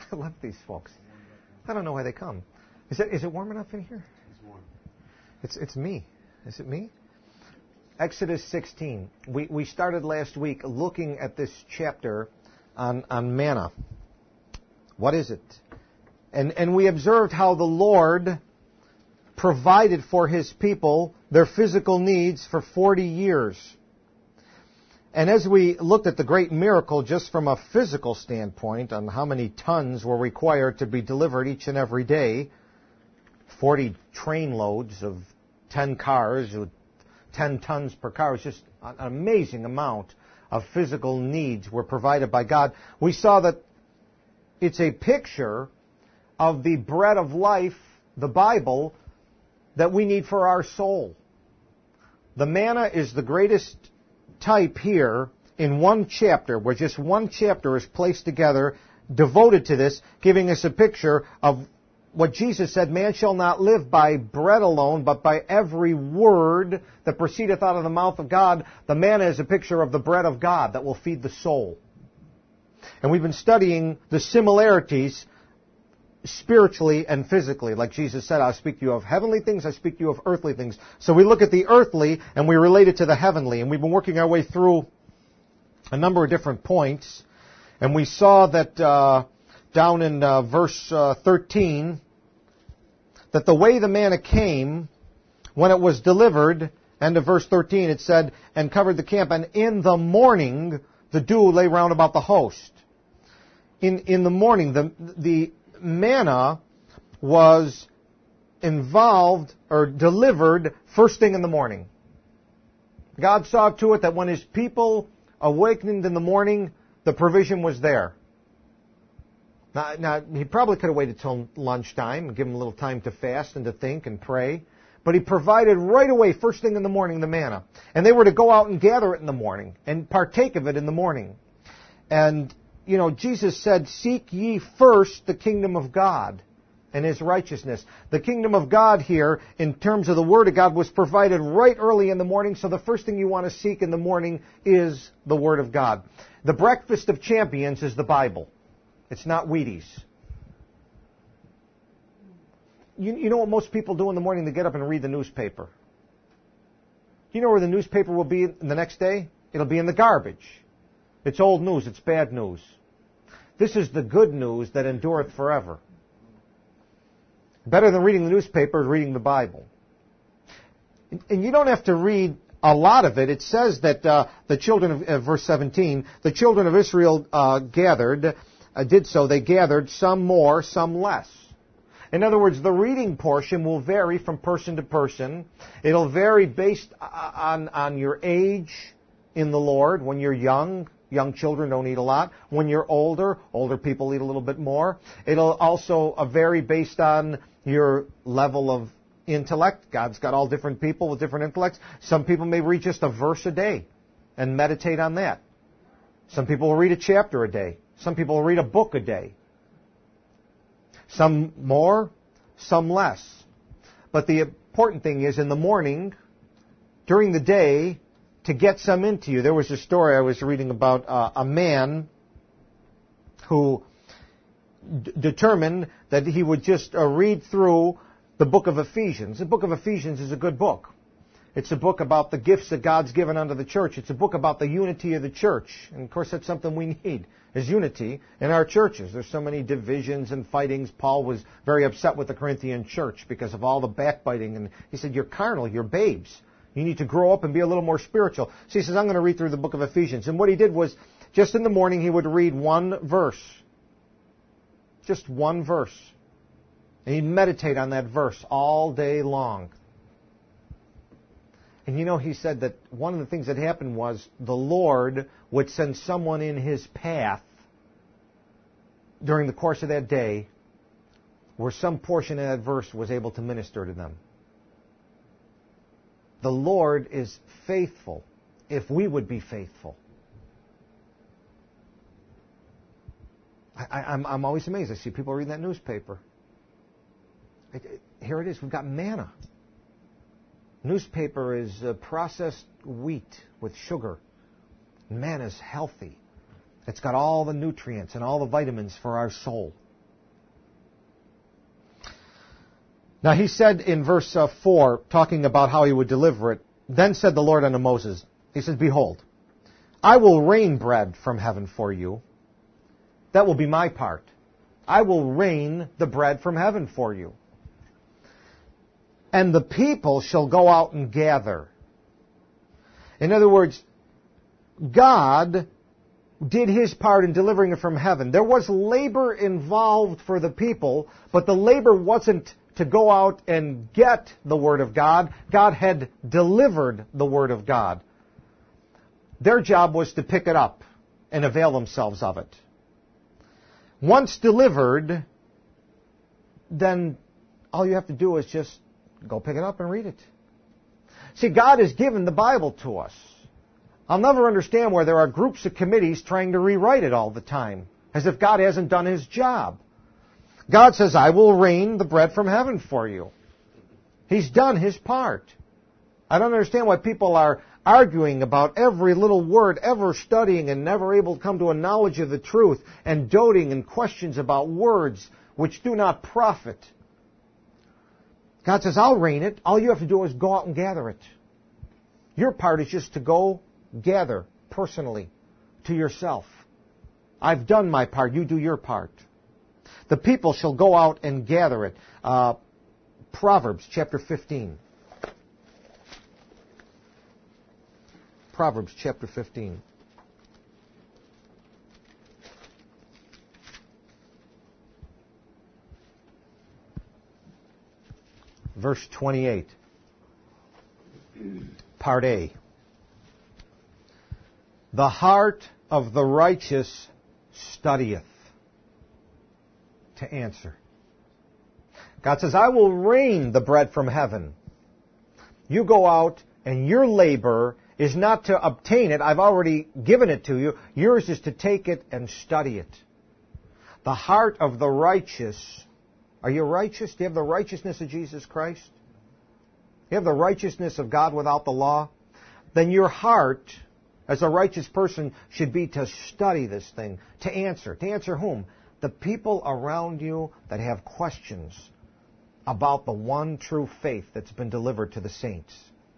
I love these folks. I don't know why they come. Is it warm enough in here? It's warm. It's me. Is it me? Exodus 16. We started last week looking at this chapter on manna. What is it? And we observed how the Lord provided for His people their physical needs for 40 years. And as we looked at the great miracle just from a physical standpoint on how many tons were required to be delivered each and every day, 40 train loads of 10 cars with 10 tons per car, was just an amazing amount of physical needs were provided by God. We saw that it's a picture of the bread of life, the Bible, that we need for our soul. The manna is the greatest type here in one chapter, where just one chapter is placed together, devoted to this, giving us a picture of what Jesus said, man shall not live by bread alone, but by every word that proceedeth out of the mouth of God. The manna is a picture of the bread of God that will feed the soul. And we've been studying the similarities spiritually and physically. Like Jesus said, I speak to you of heavenly things, I speak to you of earthly things. So we look at the earthly and we relate it to the heavenly. And we've been working our way through a number of different points. And we saw that down in verse 13, that the way the manna came, when it was delivered, end of verse 13, it said, and covered the camp, and in the morning the dew lay round about the host. In the morning, the manna was involved or delivered first thing in the morning. God saw to it that when His people awakened in the morning, the provision was there. Now, He probably could have waited till lunchtime and given them a little time to fast and to think and pray. But He provided right away, first thing in the morning, the manna. And they were to go out and gather it in the morning and partake of it in the morning. And, Jesus said, seek ye first the kingdom of God and His righteousness. The kingdom of God here, in terms of the Word of God, was provided right early in the morning. So the first thing you want to seek in the morning is the Word of God. The breakfast of champions is the Bible. It's not Wheaties. You know what most people do in the morning? They get up and read the newspaper. Do you know where the newspaper will be the next day? It'll be in the garbage. It's old news. It's bad news. This is the good news that endureth forever. Better than reading the newspaper is reading the Bible. And you don't have to read a lot of it. It says that the children of, verse 17, the children of Israel did so. They gathered, some more, some less. In other words, the reading portion will vary from person to person. It'll vary based on your age in the Lord. When you're young children don't eat a lot. When you're older people eat a little bit more. It'll also vary based on your level of intellect. God's got all different people with different intellects. Some people may read just a verse a day and meditate on that. Some people will read a chapter a day. Some people will read a book a day. Some more, some less. But the important thing is in the morning, during the day, to get some into you. There was a story I was reading about a man who determined that he would just read through the book of Ephesians. The book of Ephesians is a good book. It's a book about the gifts that God's given unto the church. It's a book about the unity of the church. And of course that's something we need, is unity in our churches. There's so many divisions and fightings. Paul was very upset with the Corinthian church because of all the backbiting. And he said, you're carnal, you're babes. You need to grow up and be a little more spiritual. So he says, I'm going to read through the book of Ephesians. And what he did was, just in the morning, he would read one verse. Just one verse. And he'd meditate on that verse all day long. And he said that one of the things that happened was the Lord would send someone in his path during the course of that day where some portion of that verse was able to minister to them. The Lord is faithful if we would be faithful. I'm always amazed. I see people reading that newspaper. Here it is. We've got manna. Newspaper is processed wheat with sugar. Manna is healthy. It's got all the nutrients and all the vitamins for our soul. Now he said in verse 4, talking about how he would deliver it, then said the Lord unto Moses, he says, behold, I will rain bread from heaven for you. That will be my part. I will rain the bread from heaven for you. And the people shall go out and gather. In other words, God did his part in delivering it from heaven. There was labor involved for the people, but the labor wasn't to go out and get the Word of God. God had delivered the Word of God. Their job was to pick it up and avail themselves of it. Once delivered, then all you have to do is just go pick it up and read it. See, God has given the Bible to us. I'll never understand where there are groups of committees trying to rewrite it all the time, as if God hasn't done his job. God says, I will rain the bread from heaven for you. He's done his part. I don't understand why people are arguing about every little word, ever studying and never able to come to a knowledge of the truth, and doting in questions about words which do not profit. God says, I'll rain it. All you have to do is go out and gather it. Your part is just to go gather personally to yourself. I've done my part. You do your part. The people shall go out and gather it. Proverbs chapter 15. Proverbs chapter 15. Verse 28. Part A. The heart of the righteous studieth to answer. God says, I will rain the bread from heaven. You go out and your labor is not to obtain it. I've already given it to you. Yours is to take it and study it. The heart of the righteous. Are you righteous? Do you have the righteousness of Jesus Christ? Do you have the righteousness of God without the law? Then your heart, as a righteous person, should be to study this thing, to answer. To answer whom? The people around you that have questions about the one true faith that's been delivered to the saints.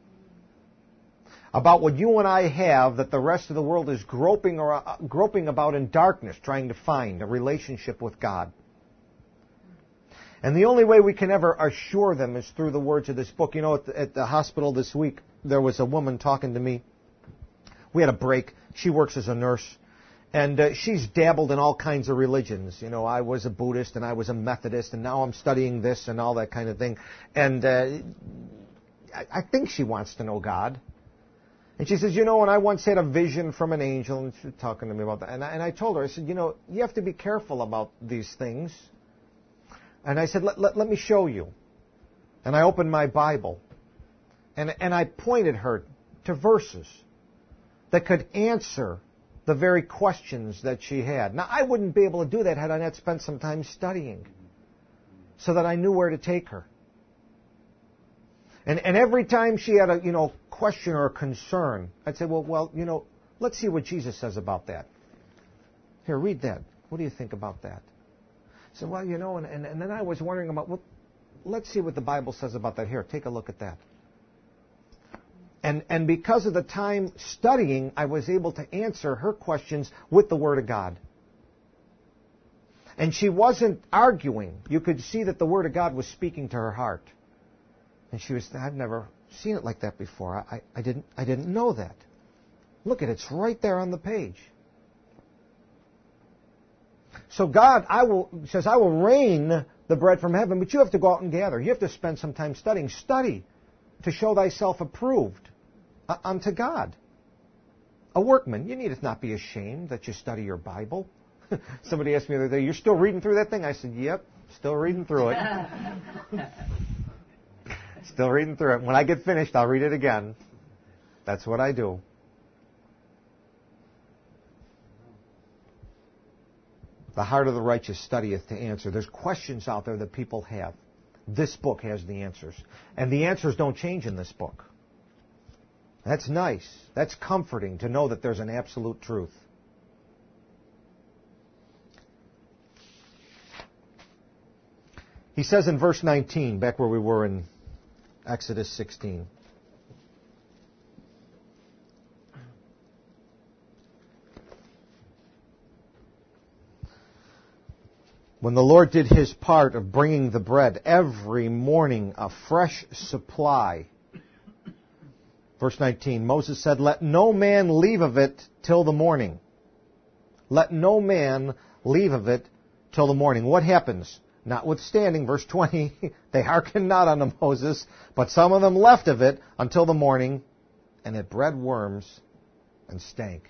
About what you and I have that the rest of the world is groping about in darkness, trying to find a relationship with God. And the only way we can ever assure them is through the words of this book. You know, at the hospital this week, there was a woman talking to me. We had a break. She works as a nurse. And she's dabbled in all kinds of religions. You know, I was a Buddhist and I was a Methodist and now I'm studying this and all that kind of thing. And I think she wants to know God. And she says, you know, and I once had a vision from an angel, and she was talking to me about that. And I told her, I said, you know, you have to be careful about these things. And I said, let me show you. And I opened my Bible. And I pointed her to verses that could answer the very questions that she had. Now, I wouldn't be able to do that had I not spent some time studying so that I knew where to take her. And every time she had a question or a concern, I'd say, well, let's see what Jesus says about that. Here, read that. What do you think about that? So, well, and then I was wondering about, well, let's see what the Bible says about that. Here, take a look at that. And because of the time studying, I was able to answer her questions with the Word of God. And she wasn't arguing. You could see that the Word of God was speaking to her heart. And she was, I've never seen it like that before. I didn't know that. Look at it, it's right there on the page. So God says, I will rain the bread from heaven, but you have to go out and gather. You have to spend some time studying. Study to show thyself approved unto God. A workman, you needeth not be ashamed that you study your Bible. Somebody asked me the other day, you're still reading through that thing? I said, yep, still reading through it. Still reading through it. When I get finished, I'll read it again. That's what I do. The heart of the righteous studieth to answer. There's questions out there that people have. This book has the answers. And the answers don't change in this book. That's nice. That's comforting to know that there's an absolute truth. He says in verse 19, back where we were in Exodus 16. When the Lord did his part of bringing the bread every morning, a fresh supply. Verse 19, Moses said, let no man leave of it till the morning. Let no man leave of it till the morning. What happens? Notwithstanding, verse 20, they hearkened not unto Moses, but some of them left of it until the morning, and it bred worms and stank.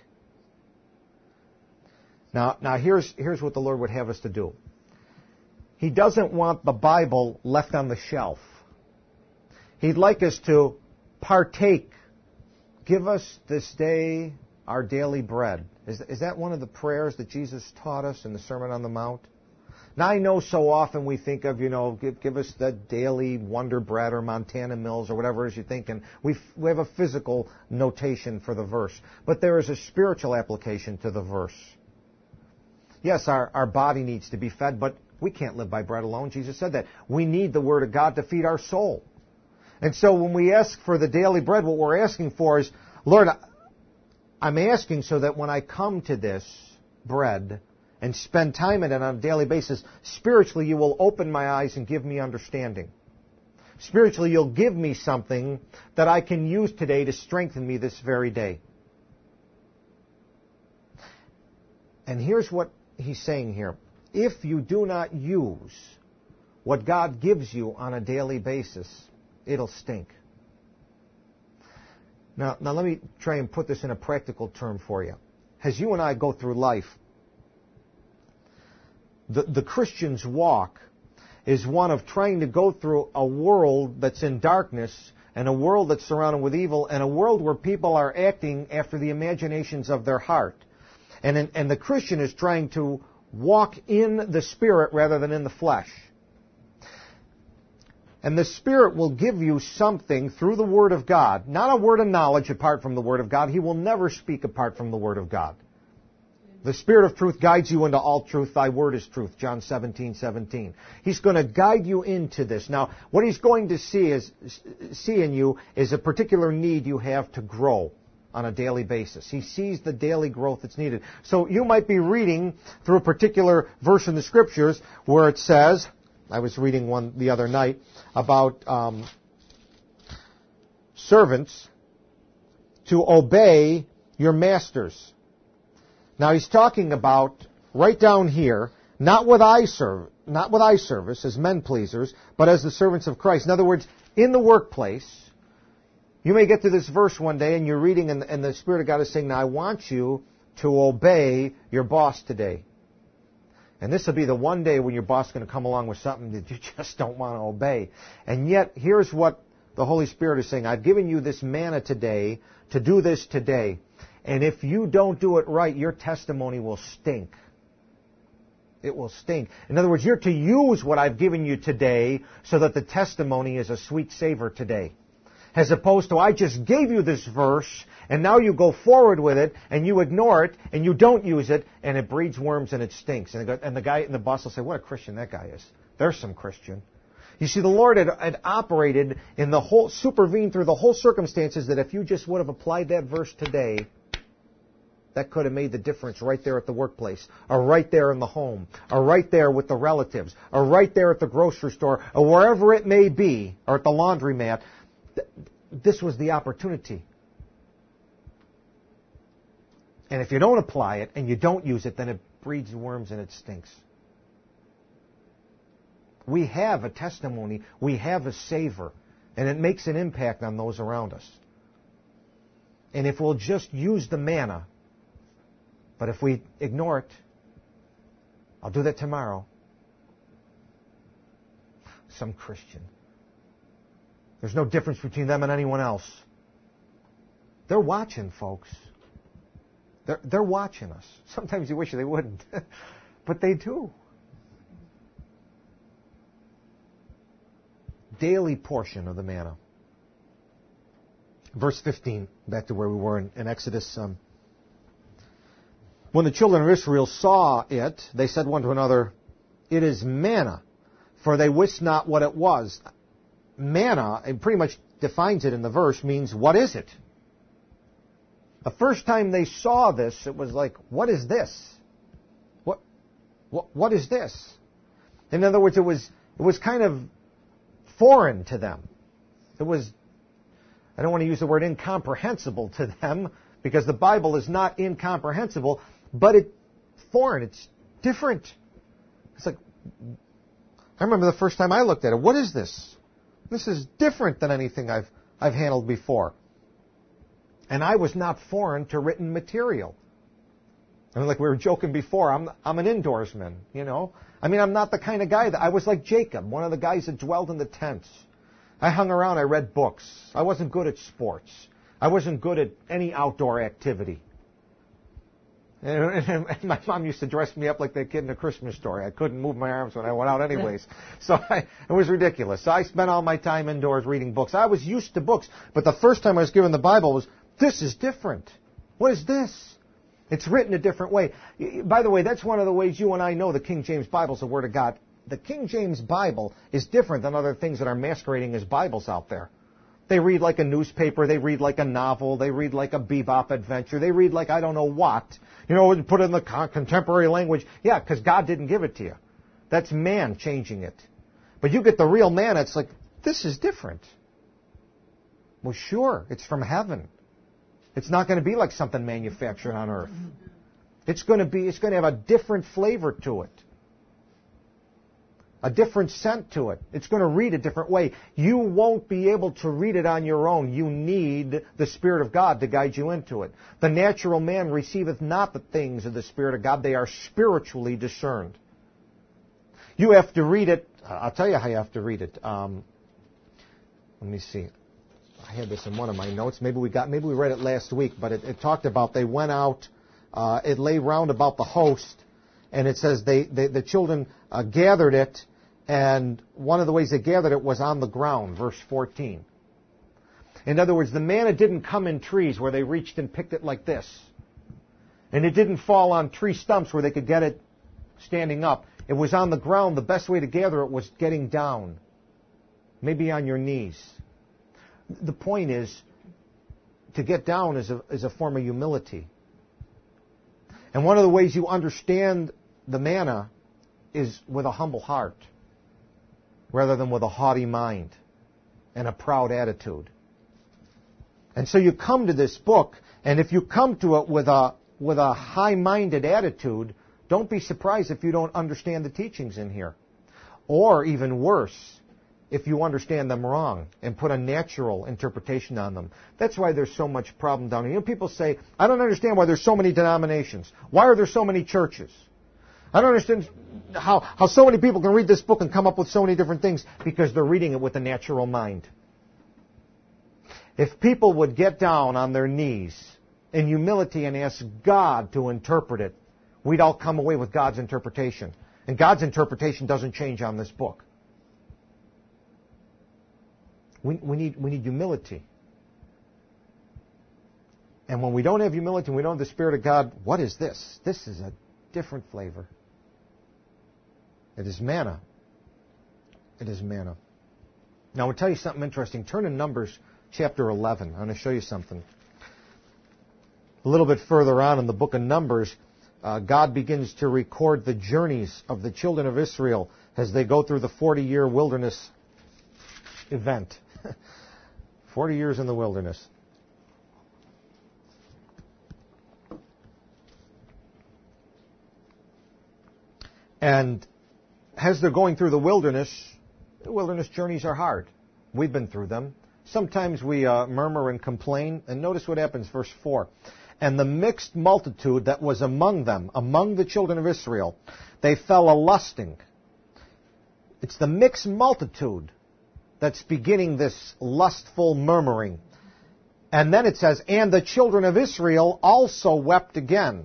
Now here's what the Lord would have us to do. He doesn't want the Bible left on the shelf. He'd like us to partake. Give us this day our daily bread. Is that one of the prayers that Jesus taught us in the Sermon on the Mount? Now, I know so often we think of, give us the daily Wonder Bread or Montana Mills or whatever it is you think, and we have a physical notation for the verse. But there is a spiritual application to the verse. Yes, our body needs to be fed, but we can't live by bread alone. Jesus said that. We need the Word of God to feed our soul. And so when we ask for the daily bread, what we're asking for is, Lord, I'm asking so that when I come to this bread and spend time in it on a daily basis, spiritually you will open my eyes and give me understanding. Spiritually you'll give me something that I can use today to strengthen me this very day. And here's what he's saying here. If you do not use what God gives you on a daily basis, it'll stink. Now let me try and put this in a practical term for you. As you and I go through life, the Christian's walk is one of trying to go through a world that's in darkness and a world that's surrounded with evil and a world where people are acting after the imaginations of their heart. And the Christian is trying to walk in the Spirit rather than in the flesh. And the Spirit will give you something through the Word of God, not a word of knowledge apart from the Word of God. He will never speak apart from the Word of God. The Spirit of truth guides you into all truth. Thy word is truth. John 17:17. He's going to guide you into this. Now, what he's going to see in you is a particular need you have to grow on a daily basis. He sees the daily growth that's needed. So you might be reading through a particular verse in the Scriptures where it says, I was reading one the other night about servants to obey your masters. Now he's talking about right down here, not with eye service as men pleasers, but as the servants of Christ. In other words, in the workplace, you may get to this verse one day and you're reading and the Spirit of God is saying, now I want you to obey your boss today. And this will be the one day when your boss is going to come along with something that you just don't want to obey. And yet, here's what the Holy Spirit is saying. I've given you this manna today to do this today. And if you don't do it right, your testimony will stink. It will stink. In other words, you're to use what I've given you today so that the testimony is a sweet savor today. As opposed to, I just gave you this verse, and now you go forward with it, and you ignore it, and you don't use it, and it breeds worms and it stinks. And the guy in the boss will say, what a Christian that guy is. There's some Christian. You see, the Lord had operated in the whole, supervened through the whole circumstances that if you just would have applied that verse today, that could have made the difference right there at the workplace, or right there in the home, or right there with the relatives, or right there at the grocery store, or wherever it may be, or at the laundromat. This was the opportunity. And if you don't apply it and you don't use it, then it breeds worms and it stinks. We have a testimony, we have a savor, and it makes an impact on those around us. And if we'll just use the manna, but if we ignore it, I'll do that tomorrow. Some Christian. There's no difference between them and anyone else. They're watching, folks. They're watching us. Sometimes you wish they wouldn't, but they do. Daily portion of the manna. Verse 15, back to where we were in Exodus. When the children of Israel saw it, they said one to another, it is manna for they wist not what it was. Manna, it pretty much defines it in the verse, means, what is it? The first time they saw this, it was like, what is this? What is this? In other words, it was kind of foreign to them. It was, I don't want to use the word incomprehensible to them, because the Bible is not incomprehensible, but it's foreign. It's different. It's like, I remember the first time I looked at it. What is this? This is different than anything I've handled before. And I was not foreign to written material. I mean, like we were joking before, I'm an indoorsman, you know. I mean, I'm not the kind of guy that I was like Jacob, one of the guys that dwelled in the tents. I hung around, I read books. I wasn't good at sports. I wasn't good at any outdoor activity. And my mom used to dress me up like that kid in the Christmas Story. I couldn't move my arms when I went out anyways. So it was ridiculous. So I spent all my time indoors reading books. I was used to books, but the first time I was given the Bible was, this is different. What is this? It's written a different way. By the way, that's one of the ways you and I know the King James Bible is the Word of God. The King James Bible is different than other things that are masquerading as Bibles out there. They read like a newspaper. They read like a novel. They read like a bebop adventure. They read like I don't know what. You know, put it in the contemporary language. Yeah, because God didn't give it to you. That's man changing it. But you get the real man, it's like, this is different. Well, sure, it's from heaven. It's not going to be like something manufactured on earth. It's going to have a different flavor to it. A different scent to it. It's going to read a different way. You won't be able to read it on your own. You need the Spirit of God to guide you into it. The natural man receiveth not the things of the Spirit of God. They are spiritually discerned. You have to read it. I'll tell you how you have to read it. Let me see. I had this in one of my notes. Maybe we read it last week, but it talked about they went out. It lay round about the host, and it says the children gathered it, and one of the ways they gathered it was on the ground, verse 14. In other words, the manna didn't come in trees where they reached and picked it like this. And it didn't fall on tree stumps where they could get it standing up. It was on the ground. The best way to gather it was getting down, maybe on your knees. The point is, to get down is a form of humility. And one of the ways you understand the manna is with a humble heart, rather than with a haughty mind and a proud attitude. And so you come to this book, and if you come to it with a high-minded attitude, don't be surprised if you don't understand the teachings in here. Or even worse, if you understand them wrong and put a natural interpretation on them. That's why there's so much problem down here. You know, people say, I don't understand why there's so many denominations. Why are there so many churches? I don't understand how so many people can read this book and come up with so many different things, because they're reading it with a natural mind. If people would get down on their knees in humility and ask God to interpret it, we'd all come away with God's interpretation. And God's interpretation doesn't change on this book. We need humility. And when we don't have humility and we don't have the Spirit of God, what is this? This is a different flavor. It is manna. It is manna. Now, I will tell you something interesting. Turn to Numbers chapter 11. I'm going to show you something. A little bit further on in the book of Numbers, God begins to record the journeys of the children of Israel as they go through the 40-year wilderness event. 40 years in the wilderness. And as they're going through the wilderness journeys are hard. We've been through them. Sometimes we murmur and complain. And notice what happens, verse 4. And the mixed multitude that was among them, among the children of Israel, they fell a-lusting. It's the mixed multitude that's beginning this lustful murmuring. And then it says, and the children of Israel also wept again.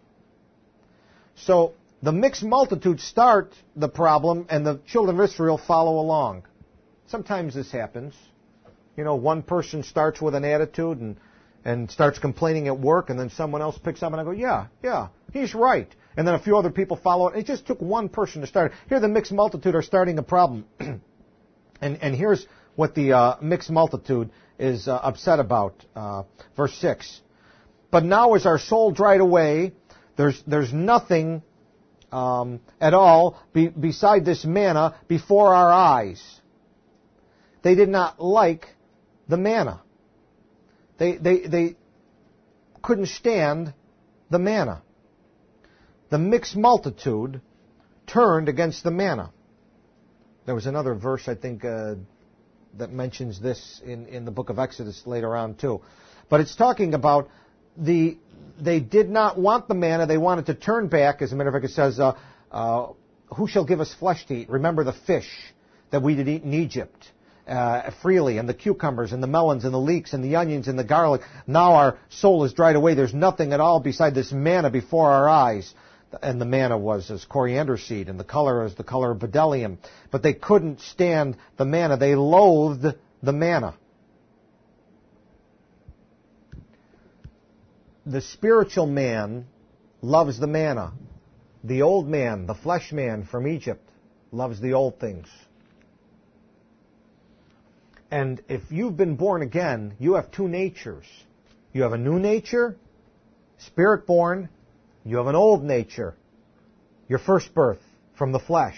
So the mixed multitude start the problem, and the children of Israel follow along. Sometimes this happens. You know, one person starts with an attitude, and starts complaining at work, and then someone else picks up and I go, yeah, he's right. And then a few other people follow it. It just took one person to start. Here the mixed multitude are starting a problem. and here's what the mixed multitude is upset about. Verse 6. But now is our soul dried away. There's nothing at all beside this manna before our eyes. They did not like the manna. They couldn't stand the manna. The mixed multitude turned against the manna. There was another verse, I think, that mentions this in the book of Exodus later on too. But it's talking about they did not want the manna. They wanted to turn back. As a matter of fact, it says, who shall give us flesh to eat? Remember the fish that we did eat in Egypt freely, and the cucumbers and the melons and the leeks and the onions and the garlic. Now our soul is dried away. There's nothing at all beside this manna before our eyes. And the manna was as coriander seed, and the color is the color of bdellium. But they couldn't stand the manna. They loathed the manna. The spiritual man loves the manna. The old man, the flesh man from Egypt, loves the old things. And if you've been born again, you have two natures. You have a new nature, spirit born. You have an old nature, your first birth from the flesh.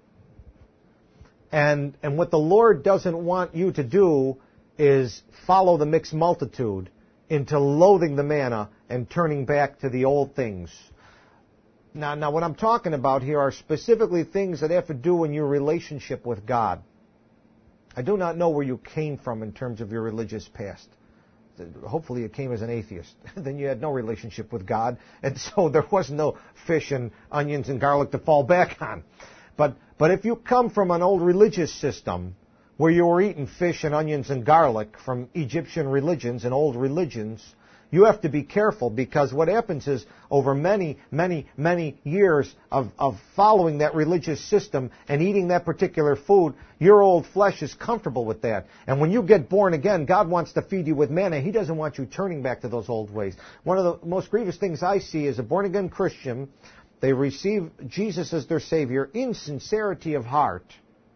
And what the Lord doesn't want you to do is follow the mixed multitude into loathing the manna and turning back to the old things. Now what I'm talking about here are specifically things that have to do in your relationship with God. I do not know where you came from in terms of your religious past. Hopefully you came as an atheist. Then you had no relationship with God, and so there was no fish and onions and garlic to fall back on. But if you come from an old religious system where you were eating fish and onions and garlic from Egyptian religions and old religions, you have to be careful, because what happens is over many, many, many years of following that religious system and eating that particular food, your old flesh is comfortable with that. And when you get born again, God wants to feed you with manna. He doesn't want you turning back to those old ways. One of the most grievous things I see is a born-again Christian, they receive Jesus as their Savior in sincerity of heart,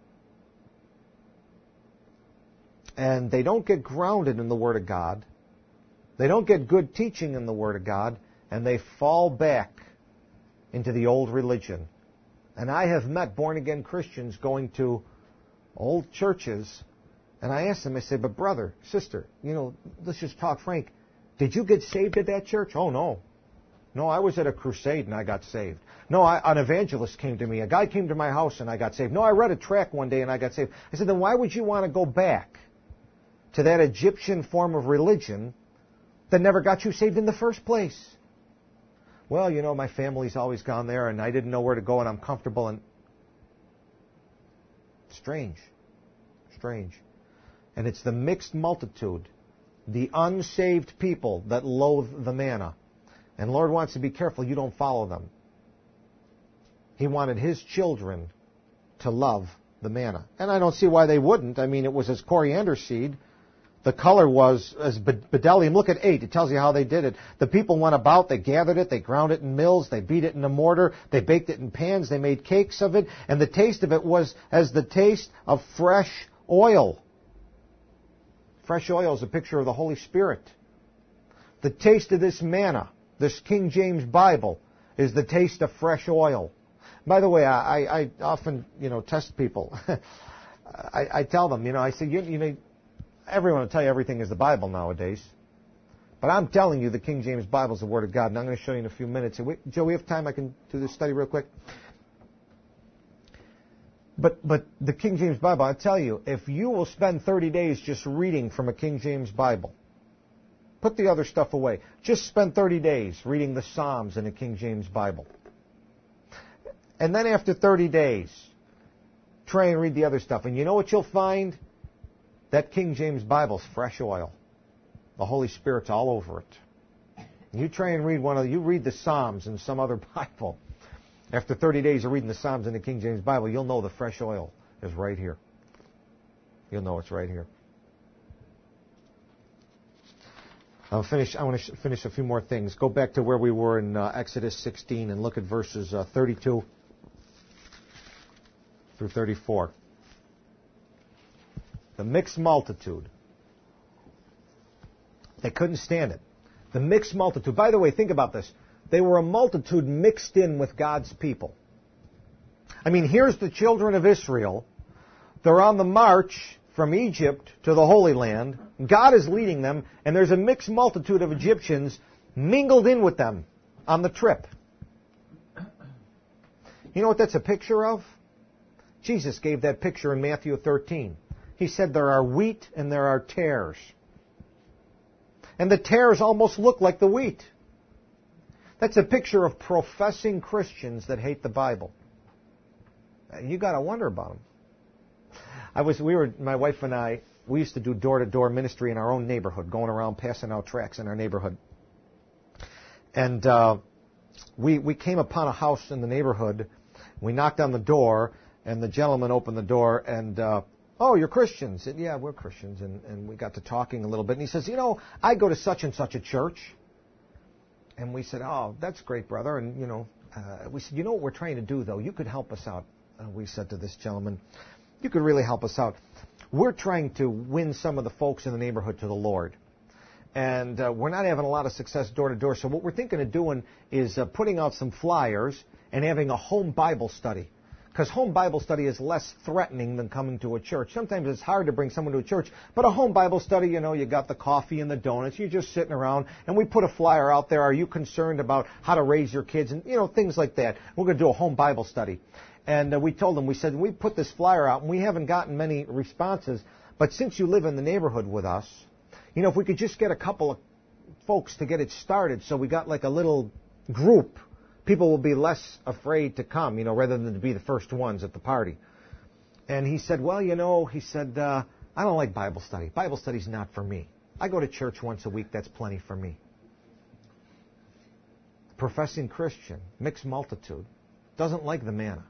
and they don't get grounded in the Word of God. They don't get good teaching in the Word of God, and they fall back into the old religion. And I have met born-again Christians going to old churches, and I ask them, I say, but brother, sister, let's just talk frank. Did you get saved at that church? Oh, no. No, I was at a crusade and I got saved. No, an evangelist came to me. A guy came to my house and I got saved. No, I read a tract one day and I got saved. I said, then why would you want to go back to that Egyptian form of religion that never got you saved in the first place? Well, my family's always gone there and I didn't know where to go and I'm comfortable. And strange. And it's the mixed multitude, the unsaved people that loathe the manna. And the Lord wants to be careful you don't follow them. He wanted His children to love the manna. And I don't see why they wouldn't. I mean, it was as coriander seed. The color was as bdellium. Look at 8. It tells you how they did it. The people went about, they gathered it, they ground it in mills, they beat it in a mortar, they baked it in pans, they made cakes of it, and the taste of it was as the taste of fresh oil. Fresh oil is a picture of the Holy Spirit. The taste of this manna, this King James Bible, is the taste of fresh oil. By the way, I often, test people. I tell them, I say, everyone will tell you everything is the Bible nowadays. But I'm telling you the King James Bible is the Word of God. And I'm going to show you in a few minutes. Joe, we have time? I can do this study real quick. But the King James Bible, I tell you, if you will spend 30 days just reading from a King James Bible, put the other stuff away. Just spend 30 days reading the Psalms in a King James Bible. And then after 30 days, try and read the other stuff. And you know what you'll find? That King James Bible's fresh oil. The Holy Spirit's all over it. You try and read you read the Psalms in some other Bible. After 30 days of reading the Psalms in the King James Bible, you'll know the fresh oil is right here. You'll know it's right here. I want to finish a few more things. Go back to where we were in Exodus 16 and look at verses 32 through 34. The mixed multitude. They couldn't stand it. The mixed multitude. By the way, think about this. They were a multitude mixed in with God's people. I mean, here's the children of Israel. They're on the march from Egypt to the Holy Land. God is leading them, and there's a mixed multitude of Egyptians mingled in with them on the trip. You know what that's a picture of? Jesus gave that picture in Matthew 13. He said there are wheat and there are tares. And the tares almost look like the wheat. That's a picture of professing Christians that hate the Bible. You got to wonder about them. My wife and I, we used to do door-to-door ministry in our own neighborhood, going around passing out tracts in our neighborhood. And we came upon a house in the neighborhood. We knocked on the door, and the gentleman opened the door, and, oh, you're Christians. And, yeah, we're Christians. And we got to talking a little bit. And he says, you know, I go to such and such a church. And we said, oh, that's great, brother. And, we said, you know what we're trying to do, though? You could help us out. We said to this gentleman, you could really help us out. We're trying to win some of the folks in the neighborhood to the Lord. And we're not having a lot of success door to door. So what we're thinking of doing is putting out some flyers and having a home Bible study. Because home Bible study is less threatening than coming to a church. Sometimes it's hard to bring someone to a church. But a home Bible study, you got the coffee and the donuts. You're just sitting around. And we put a flyer out there. Are you concerned about how to raise your kids? And, things like that. We're going to do a home Bible study. And we told them, we said, we put this flyer out, and we haven't gotten many responses. But since you live in the neighborhood with us, if we could just get a couple of folks to get it started so we got like a little group, people will be less afraid to come, rather than to be the first ones at the party. And he said, well, I don't like Bible study. Bible study's not for me. I go to church once a week. That's plenty for me. Professing Christian, mixed multitude, doesn't like the manna.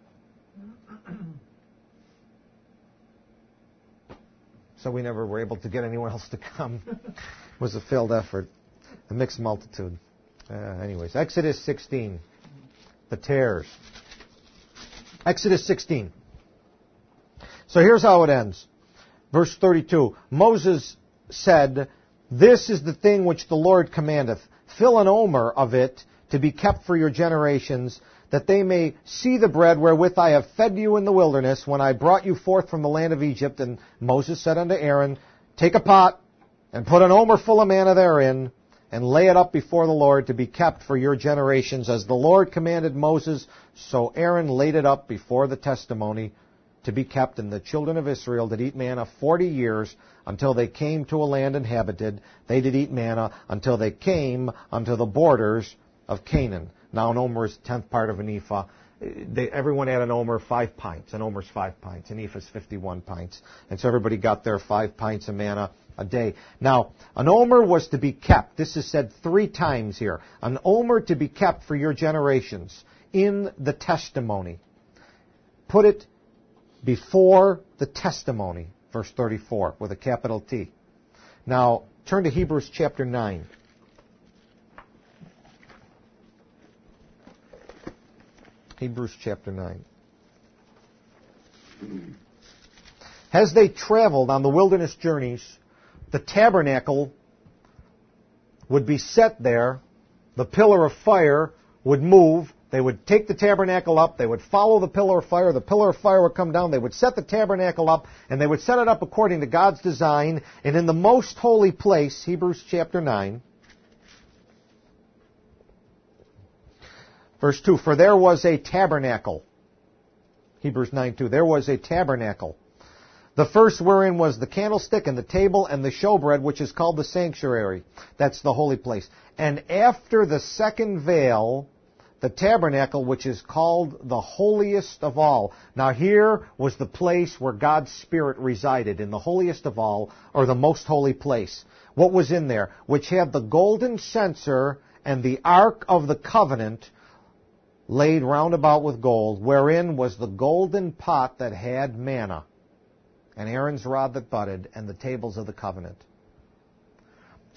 So we never were able to get anyone else to come. It was a failed effort. A mixed multitude. Anyways, Exodus 16. The tares. Exodus 16. So here's how it ends. Verse 32. Moses said, this is the thing which the Lord commandeth. Fill an omer of it to be kept for your generations, that they may see the bread wherewith I have fed you in the wilderness, when I brought you forth from the land of Egypt. And Moses said unto Aaron, take a pot, and put an omer full of manna therein, and lay it up before the Lord to be kept for your generations. As the Lord commanded Moses, so Aaron laid it up before the testimony to be kept. And the children of Israel did eat manna 40 years, until they came to a land inhabited. They did eat manna until they came unto the borders of Canaan. Now an omer is a tenth part of an ephah. Everyone had an omer, 5 pints. An omer's 5 pints. An ephah is 51 pints. And so everybody got their 5 pints of manna a day. Now, an omer was to be kept. This is said 3 times here. An omer to be kept for your generations in the testimony. Put it before the testimony, verse 34, with a capital T. Now, turn to Hebrews chapter 9. Hebrews chapter 9. As they traveled on the wilderness journeys, the tabernacle would be set there. The pillar of fire would move. They would take the tabernacle up. They would follow the pillar of fire. The pillar of fire would come down. They would set the tabernacle up, and they would set it up according to God's design. And in the most holy place, Hebrews chapter 9, verse 2, for there was a tabernacle. Hebrews 9:2. There was a tabernacle. The first wherein was the candlestick and the table and the showbread, which is called the sanctuary. That's the holy place. And after the second veil, the tabernacle, which is called the holiest of all. Now here was the place where God's Spirit resided, in the holiest of all, or the most holy place. What was in there? Which had the golden censer and the ark of the covenant, laid round about with gold, wherein was the golden pot that had manna, and Aaron's rod that budded, and the tables of the covenant.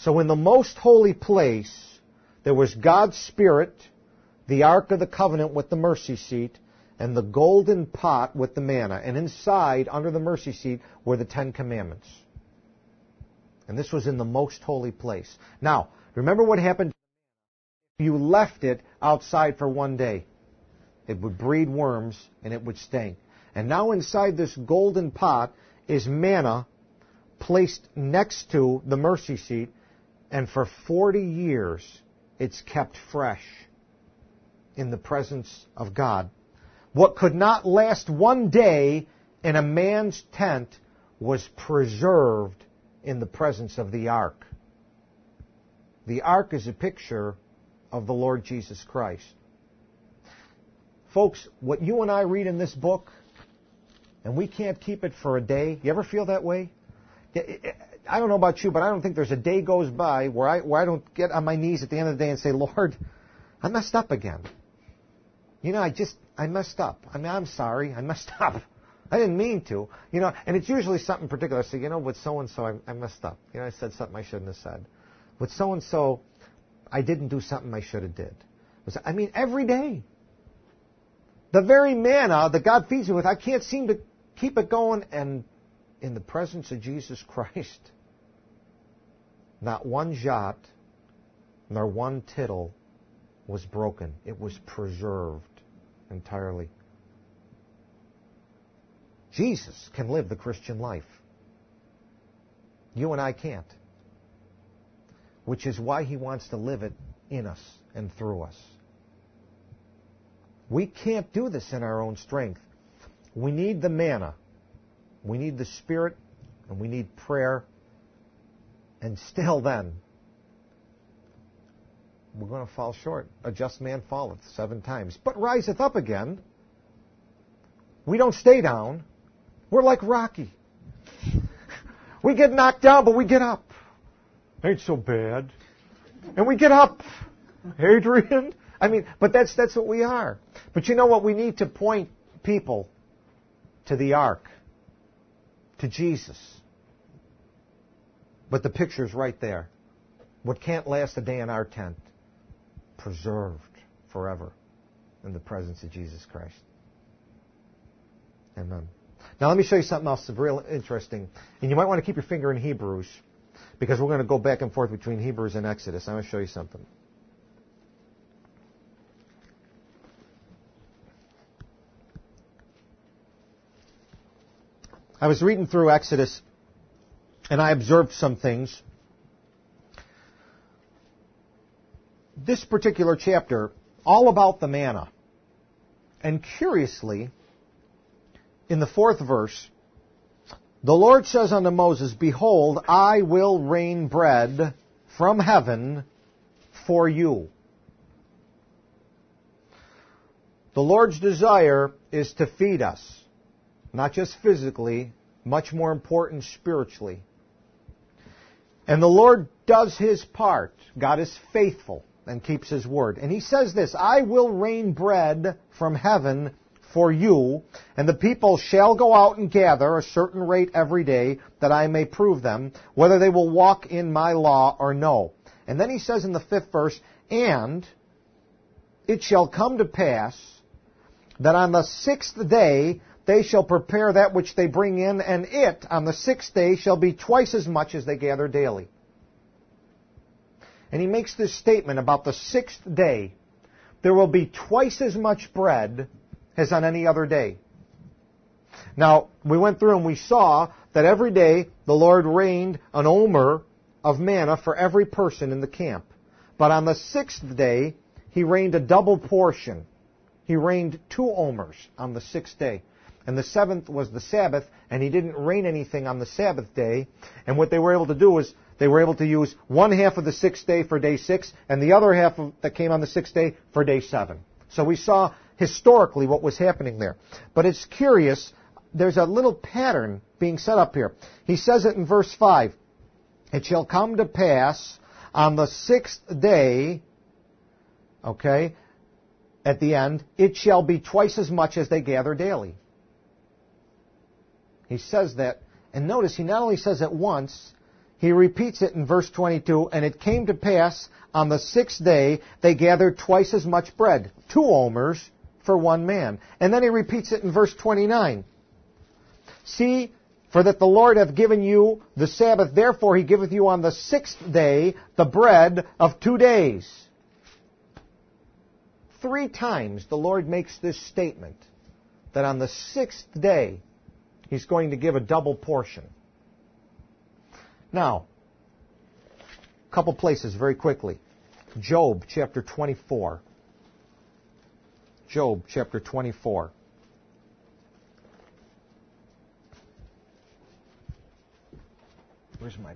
So in the most holy place, there was God's Spirit, the Ark of the Covenant with the mercy seat, and the golden pot with the manna. And inside, under the mercy seat, were the 10 Commandments. And this was in the most holy place. Now, remember what happened if you left it outside for one day. It would breed worms and it would stink. And now inside this golden pot is manna placed next to the mercy seat, and for 40 years it's kept fresh in the presence of God. What could not last one day in a man's tent was preserved in the presence of the ark. The ark is a picture of the Lord Jesus Christ. Folks, what you and I read in this book, and we can't keep it for a day. You ever feel that way? I don't know about you, but I don't think there's a day goes by where I don't get on my knees at the end of the day and say, Lord, I messed up again. You know, I messed up. I mean, I'm sorry, I messed up. I didn't mean to. You know, and it's usually something particular. So, you know, with so-and-so, I messed up. You know, I said something I shouldn't have said. With so-and-so, I didn't do something I should have did. I mean, every day. The very manna that God feeds me with, I can't seem to keep it going. And in the presence of Jesus Christ, not one jot nor one tittle was broken. It was preserved entirely. Jesus can live the Christian life. You and I can't. Which is why He wants to live it in us and through us. We can't do this in our own strength. We need the manna. We need the Spirit, and we need prayer. And still then, we're going to fall short. A just man falleth 7 times, but riseth up again. We don't stay down. We're like Rocky. We get knocked down, but we get up. Ain't so bad. And we get up. Adrian. I mean, but that's what we are. But you know what? We need to point people to the ark, to Jesus. But the picture's right there. What can't last a day in our tent, preserved forever in the presence of Jesus Christ. Amen. Now let me show you something else that's real interesting. And you might want to keep your finger in Hebrews, because we're going to go back and forth between Hebrews and Exodus. I'm going to show you something. I was reading through Exodus, and I observed some things. This particular chapter, all about the manna. And curiously, in the 4th verse, the Lord says unto Moses, Behold, I will rain bread from heaven for you. The Lord's desire is to feed us, not just physically, much more important spiritually. And the Lord does His part. God is faithful and keeps His word. And He says this, I will rain bread from heaven for you, and the people shall go out and gather a certain rate every day, that I may prove them, whether they will walk in my law or no. And then He says in the 5th verse, And it shall come to pass that on the 6th day they shall prepare that which they bring in, and it on the 6th day shall be twice as much as they gather daily. And He makes this statement about the 6th day. There will be twice as much bread as on any other day. Now, we went through and we saw that every day the Lord rained an omer of manna for every person in the camp. But on the 6th day, He rained a double portion. He rained 2 omers on the 6th day. And the 7th was the Sabbath, and He didn't rain anything on the Sabbath day. And what they were able to do was they were able to use 1/2 of the 6th day for day 6, and the other half that came on the 6th day for day 7. So we saw historically what was happening there. But it's curious, there's a little pattern being set up here. He says it in verse 5. It shall come to pass on the 6th day, okay, at the end, it shall be twice as much as they gather daily. He says that, and notice He not only says it once, he repeats it in verse 22, and it came to pass on the 6th day they gathered twice as much bread, 2 omers for one man. And then he repeats it in verse 29. See, for that the Lord hath given you the Sabbath, therefore he giveth you on the 6th day the bread of 2 days. 3 times the Lord makes this statement that on the 6th day he's going to give a double portion. Now, a couple places very quickly. Job chapter 24. Job chapter 24. Where's my...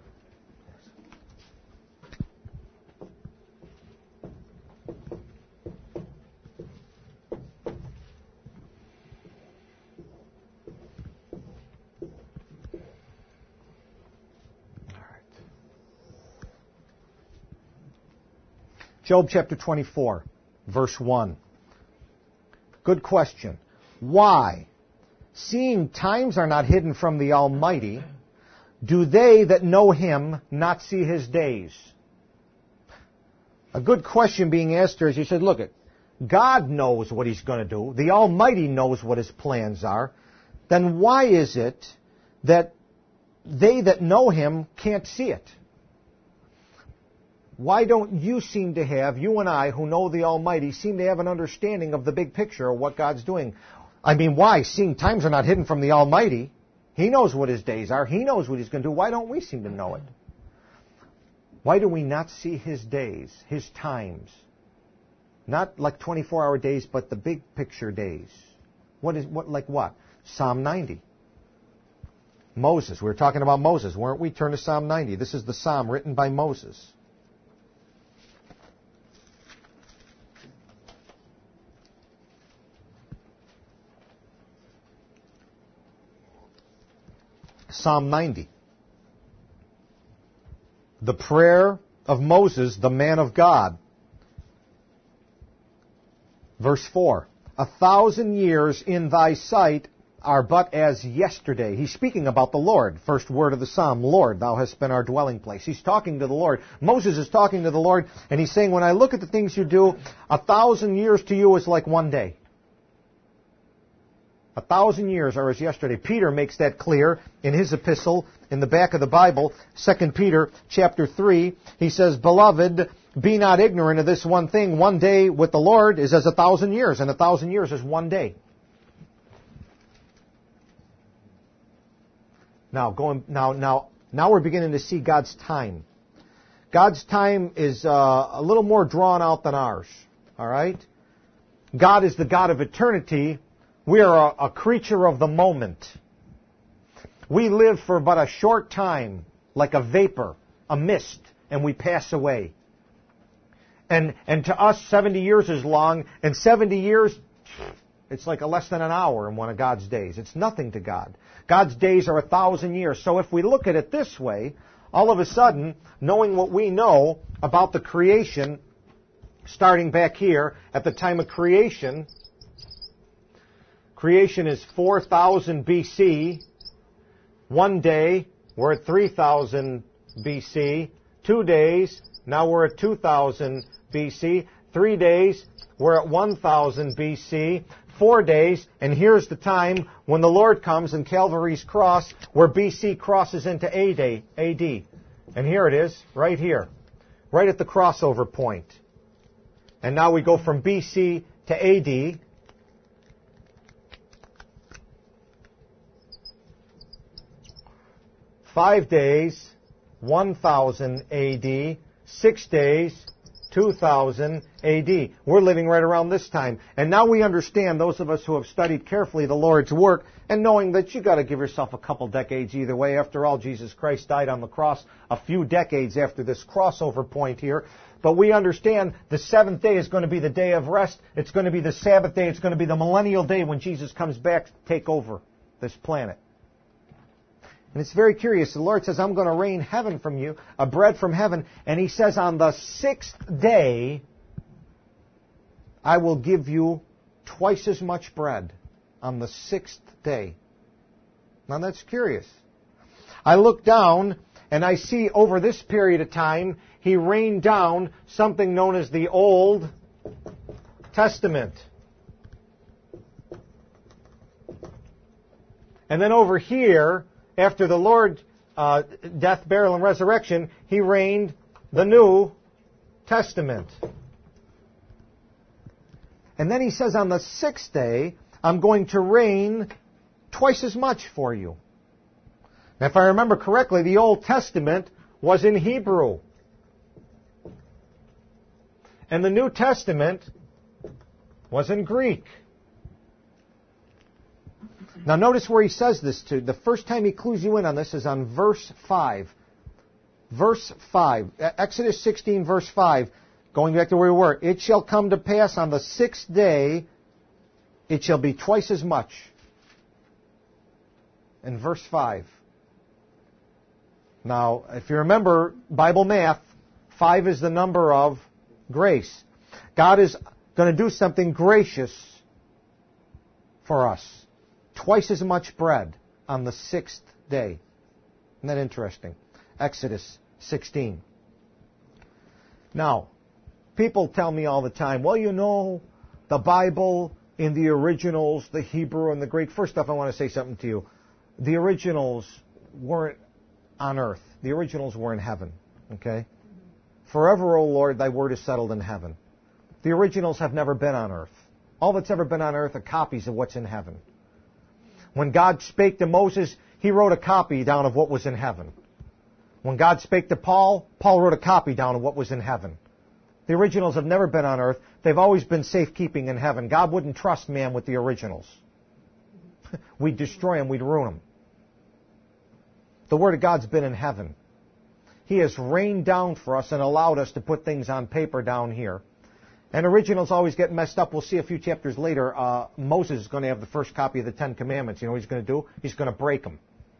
Job chapter 24, verse 1. Good question. Why, seeing times are not hidden from the Almighty, do they that know Him not see His days? A good question being asked here is, he said, look, God knows what He's going to do. The Almighty knows what His plans are. Then why is it that they that know Him can't see it? Why don't you seem to have, you and I who know the Almighty, seem to have an understanding of the big picture of what God's doing? I mean, why? Seeing times are not hidden from the Almighty. He knows what His days are. He knows what He's going to do. Why don't we seem to know it? Why do we not see His days, His times? Not like 24-hour days, but the big picture days. Like what? Psalm 90. Moses. We were talking about Moses, weren't we? Turn to Psalm 90. This is the psalm written by Moses. Psalm 90. The prayer of Moses, the man of God. Verse 4. 1,000 years in thy sight are but as yesterday. He's speaking about the Lord. First word of the psalm, Lord, thou hast been our dwelling place. He's talking to the Lord. Moses is talking to the Lord, and he's saying, when I look at the things you do, 1,000 years to you is like one day. 1,000 years are as yesterday. Peter makes that clear in his epistle in the back of the Bible, 2 Peter chapter 3. He says, Beloved, be not ignorant of this one thing. One day with the Lord is as 1,000 years, and 1,000 years is one day. Now we're beginning to see God's time. God's time is a little more drawn out than ours. All right? God is the God of eternity. We are a creature of the moment. We live for but a short time, like a vapor, a mist, and we pass away. And to us, 70 years is long, and 70 years, it's like less than an hour in one of God's days. It's nothing to God. God's days are 1,000 years. So if we look at it this way, all of a sudden, knowing what we know about the creation, starting back here, at the time of creation, creation is 4,000 BC. One day, we're at 3,000 BC. 2 days, now we're at 2,000 BC. 3 days, we're at 1,000 BC. 4 days, and here's the time when the Lord comes in Calvary's cross, where BC crosses into AD. And here it is, right here, right at the crossover point. And now we go from BC to AD. Five days, 1,000 AD. 6 days, 2,000 AD. We're living right around this time. And now we understand, those of us who have studied carefully the Lord's work, and knowing that you've got to give yourself a couple decades either way. After all, Jesus Christ died on the cross a few decades after this crossover point here. But we understand the seventh day is going to be the day of rest. It's going to be the Sabbath day. It's going to be the millennial day when Jesus comes back to take over this planet. And it's very curious. The Lord says, I'm going to rain heaven from you, a bread from heaven. And He says, on the 6th day, I will give you twice as much bread on the 6th day. Now that's curious. I look down And I see over this period of time, he rained down something known as the Old Testament. And then over here, after the Lord's death, burial, and resurrection, he rained the New Testament. And then he says, on the sixth day, I'm going to rain twice as much for you. Now, if I remember correctly, the Old Testament was in Hebrew. And the New Testament was in Greek. Now notice where he says this to. The first time he clues you in on this is on verse 5. Verse 5. Exodus 16, verse 5. Going back to where we were. It shall come to pass on the sixth day, it shall be twice as much. In verse 5. Now, if you remember Bible math, 5 is the number of grace. God is going to do something gracious for us. Twice as much bread on the sixth day. Isn't that interesting? Exodus 16. Now, people tell me all the time, well, you know, the Bible in the originals, the Hebrew and the Greek. First off, I want to say something to you. The originals weren't on earth. The originals were in heaven. Okay? Forever, O Lord, thy word is settled in heaven. The originals have never been on earth. All that's ever been on earth are copies of what's in heaven. When God spake to Moses, he wrote a copy down of what was in heaven. When God spake to Paul, Paul wrote a copy down of what was in heaven. The originals have never been on earth. They've always been safekeeping in heaven. God wouldn't trust man with the originals. We'd destroy them. We'd ruin them. The Word of God's been in heaven. He has rained down for us and allowed us to put things on paper down here. And originals always get messed up. We'll see a few chapters later, Moses is going to have the first copy of the Ten Commandments. You know what he's going to do? He's going to break them.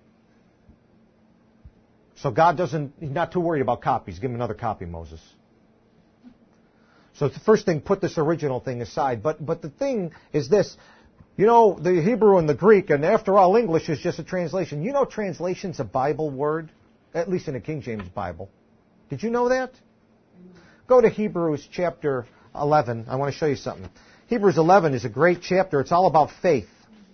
So he's not too worried about copies. Give him another copy, Moses. So the first thing, put this original thing aside. But the thing is this. You know, the Hebrew and the Greek, and after all, English is just a translation. You know translation's a Bible word, at least in the King James Bible. Did you know that? Go to Hebrews chapter 11. I want to show you something. Hebrews 11 is a great chapter. It's all about faith.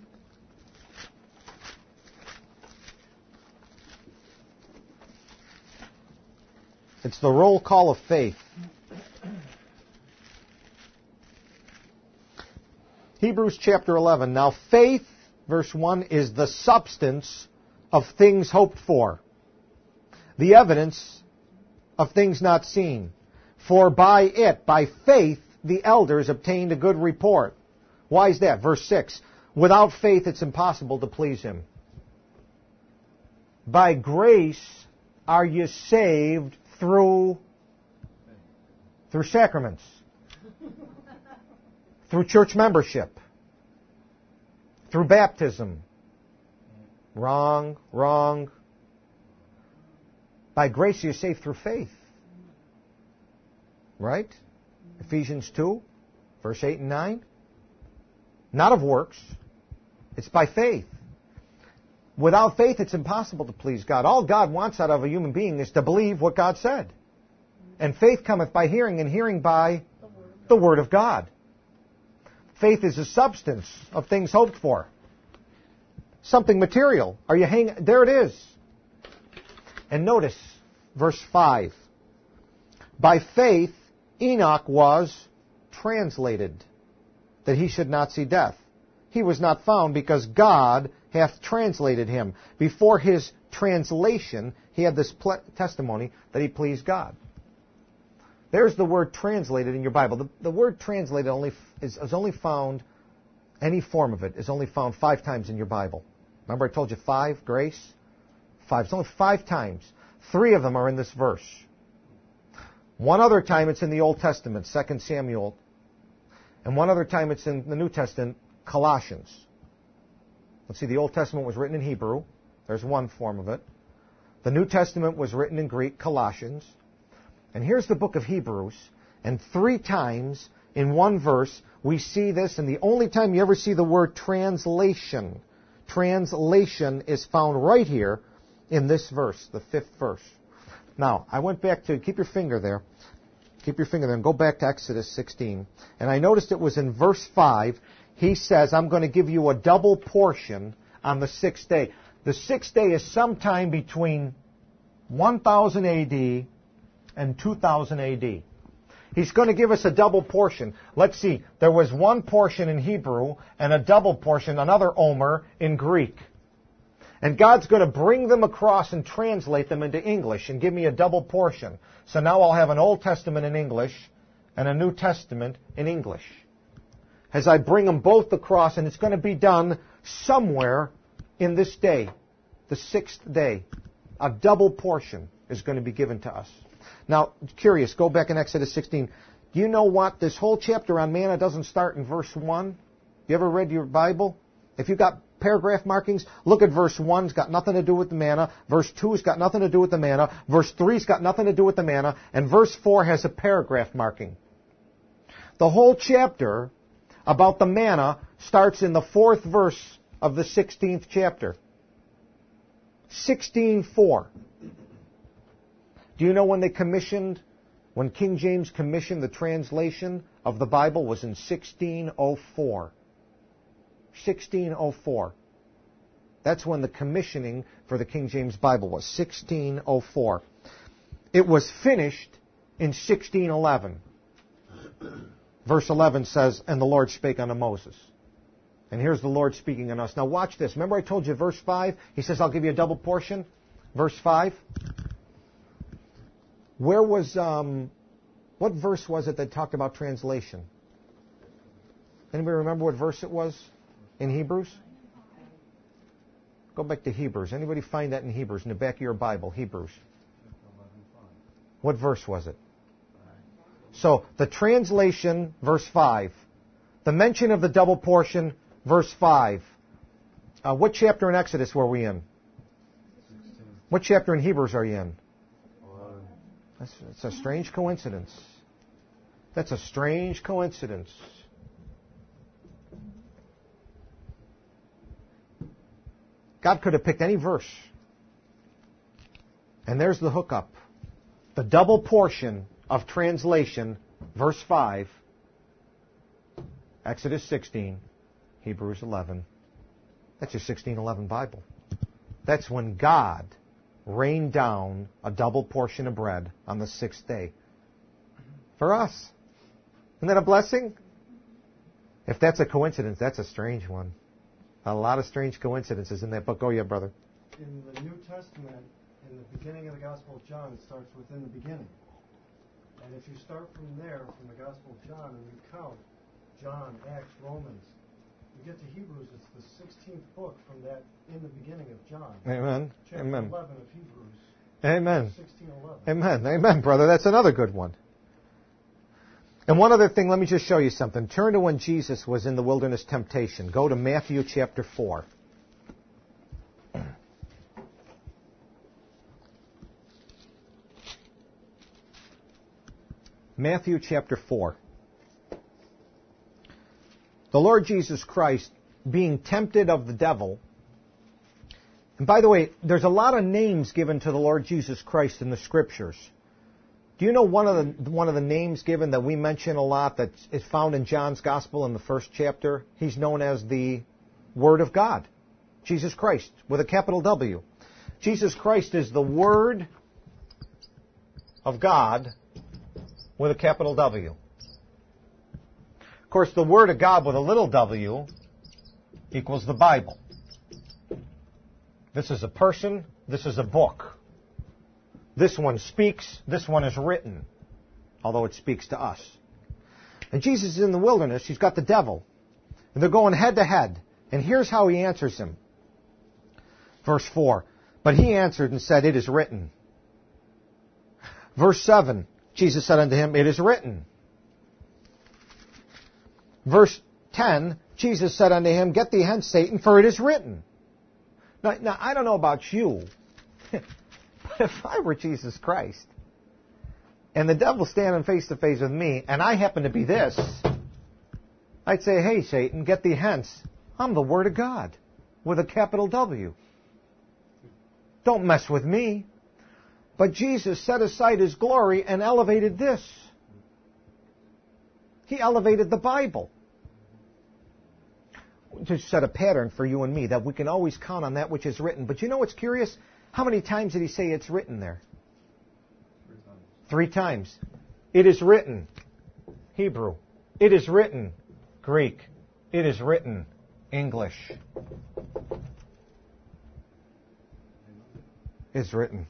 It's the roll call of faith. Hebrews chapter 11. Now faith, verse 1, is the substance of things hoped for, the evidence of things not seen. For by it, by faith, the elders obtained a good report. Why is that? Verse 6. Without faith it's impossible to please him. By grace are you saved through sacraments. Through church membership. Through baptism. Wrong. By grace you're saved through faith. Right? Ephesians 2, verse 8 and 9. Not of works. It's by faith. Without faith it's impossible to please God. All God wants out of a human being is to believe what God said. And faith cometh by hearing, and hearing by the Word of God. Faith is the substance of things hoped for. Something material. There it is. And notice, verse 5. By faith, Enoch was translated, that he should not see death. He was not found because God hath translated him. Before his translation, he had this testimony that he pleased God. There's the word translated in your Bible. The word translated is only found, any form of it, is only found 5 times in your Bible. Remember I told you 5, grace? 5. It's only 5 times. 3 of them are in this verse. One other time it's in the Old Testament, 2 Samuel. And one other time it's in the New Testament, Colossians. Let's see, the Old Testament was written in Hebrew. There's one form of it. The New Testament was written in Greek, Colossians. And here's the book of Hebrews. And 3 times in one verse we see this. And the only time you ever see the word translation is found right here in this verse, the 5th verse. Now, I went back to, keep your finger there. Keep your finger there and go back to Exodus 16. And I noticed it was in verse 5. He says, I'm going to give you a double portion on the 6th day. The 6th day is sometime between 1000 AD and 2000 AD. He's going to give us a double portion. Let's see. There was one portion in Hebrew and a double portion, another Omer, in Greek. And God's going to bring them across and translate them into English and give me a double portion. So now I'll have an Old Testament in English and a New Testament in English. As I bring them both across, and it's going to be done somewhere in this day, the 6th day. A double portion is going to be given to us. Now, curious, go back in Exodus 16. Do you know what? This whole chapter on manna doesn't start in verse 1. You ever read your Bible? If you've got paragraph markings, look at verse 1. It's got nothing to do with the manna. Verse 2 has got nothing to do with the manna. Verse 3 has got nothing to do with the manna. And verse 4 has a paragraph marking. The whole chapter about the manna starts in the 4th verse of the 16th chapter. 16:4. Do you know when when King James commissioned the translation of the Bible was in 1604. 1604. That's when the commissioning for the King James Bible was, 1604. It was finished in 1611. Verse 11 says, and the Lord spake unto Moses. And here's the Lord speaking unto us. Now watch this. Remember I told you verse 5? He says, I'll give you a double portion. Verse 5. Where was, what verse was it that talked about translation? Anybody remember what verse it was in Hebrews? Go back to Hebrews. Anybody find that in Hebrews, in the back of your Bible, Hebrews? What verse was it? So, the translation, verse 5. The mention of the double portion, verse 5. What chapter in Exodus were we in? 16. What chapter in Hebrews are you in? 11. That's a strange coincidence. That's a strange coincidence. God could have picked any verse. And there's the hookup. The double portion of translation, verse 5, Exodus 16, Hebrews 11. That's your 1611 Bible. That's when God rained down a double portion of bread on the 6th day. For us. Isn't that a blessing? If that's a coincidence, that's a strange one. A lot of strange coincidences in that book. Go ahead, brother. In the New Testament, in the beginning of the Gospel of John, it starts within the beginning. And if you start from there, from the Gospel of John, and you count John, Acts, Romans, you get to Hebrews, it's the 16th book from that in the beginning of John. Amen. Chapter Amen. 11 of Hebrews. Amen. 16:11. Amen. Amen, brother. That's another good one. And one other thing, let me just show you something. Turn to when Jesus was in the wilderness temptation. Go to Matthew chapter 4. Matthew chapter 4. The Lord Jesus Christ being tempted of the devil. And by the way, there's a lot of names given to the Lord Jesus Christ in the Scriptures. Do you know one of the names given that we mention a lot that is found in John's Gospel in the 1st chapter? He's known as the Word of God. Jesus Christ, with a capital W. Jesus Christ is the Word of God with a capital W. Of course, the Word of God with a little w equals the Bible. This is a person, this is a book. This one speaks, this one is written, although it speaks to us. And Jesus is in the wilderness, he's got the devil. And they're going head to head. And here's how he answers him. Verse 4, but he answered and said, it is written. Verse 7, Jesus said unto him, it is written. Verse 10, Jesus said unto him, get thee hence, Satan, for it is written. Now I don't know about you, but if I were Jesus Christ, and the devil's standing face to face with me, and I happen to be this, I'd say, hey, Satan, get thee hence. I'm the Word of God, with a capital W. Don't mess with me. But Jesus set aside His glory and elevated this. He elevated the Bible to set a pattern for you and me that we can always count on that which is written. But you know what's curious? How many times did He say it's written there? 3 times. It is written. Hebrew. It is written. Greek. It is written. English. It's written.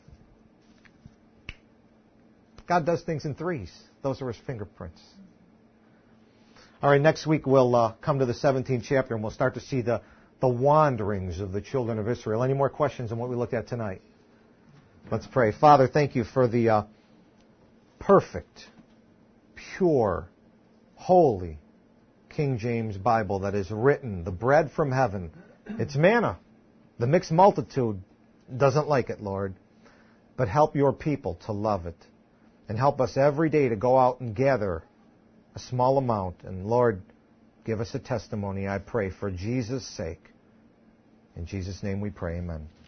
God does things in 3s. Those are His fingerprints. All right, next week we'll come to the 17th chapter and we'll start to see the wanderings of the children of Israel. Any more questions on what we looked at tonight? Let's pray. Father, thank You for the perfect, pure, holy King James Bible that is written, the bread from heaven. It's manna. The mixed multitude doesn't like it, Lord. But help Your people to love it. And help us every day to go out and gather a small amount. And Lord, give us a testimony, I pray, for Jesus' sake. In Jesus' name we pray, amen.